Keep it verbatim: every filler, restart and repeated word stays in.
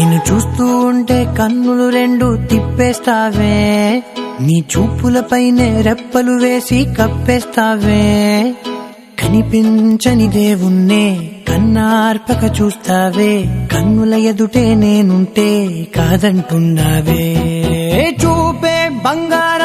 నిన్ను చూస్తూ ఉంటే కన్నులు రెండు తిప్పేస్తావే, నీ చూపులపైనే రెప్పలు వేసి కప్పేస్తావే. కనిపించని దేవుణ్ణే కన్నార్పక చూస్తావే, కన్నుల ఎదుటే నేనుంటే కాదంటున్నావే. చూపే బంగారం